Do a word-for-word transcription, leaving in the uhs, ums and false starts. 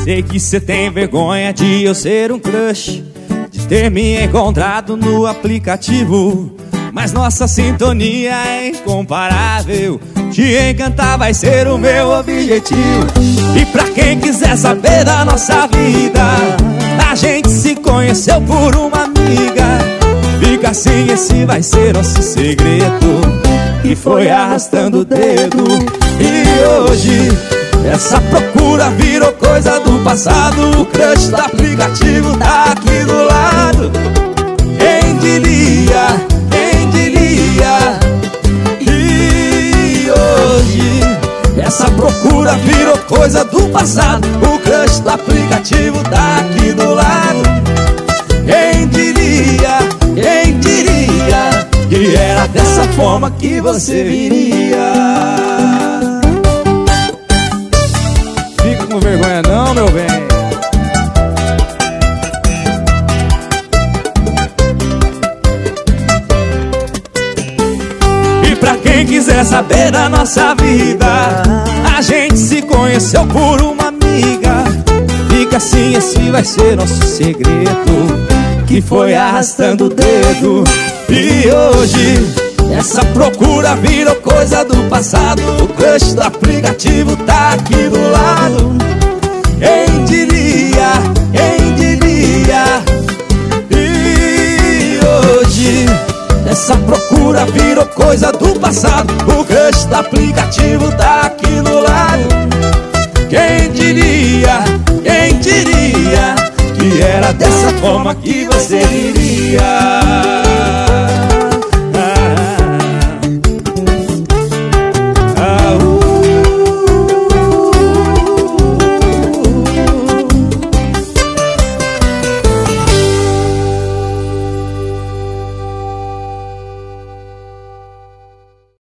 Sei que cê tem vergonha de eu ser um crush, de ter me encontrado no aplicativo, mas nossa sintonia é incomparável. Te encantar vai ser o meu objetivo. E pra quem quiser saber da nossa vida, a gente se conheceu por uma amiga. Fica assim, esse vai ser nosso segredo. E foi arrastando o dedo. E hoje essa procura virou coisa do passado. O crush do aplicativo tá aqui do lado. Quem diria, quem diria. E hoje essa procura virou coisa do passado. O crush do aplicativo tá aqui do lado. Quem diria, quem diria que era dessa forma que você viria. Fica com vergonha não, meu bem. E pra quem quiser saber da nossa vida, a gente se conheceu por uma amiga. Fica assim, esse vai ser nosso segredo, que foi arrastando o dedo. E hoje essa procura virou coisa do passado. O crush do aplicativo tá aqui do lado. Quem diria, quem diria. E hoje essa procura virou coisa do passado. O crush do aplicativo tá aqui do lado. Quem diria, quem diria que era dessa forma que você iria.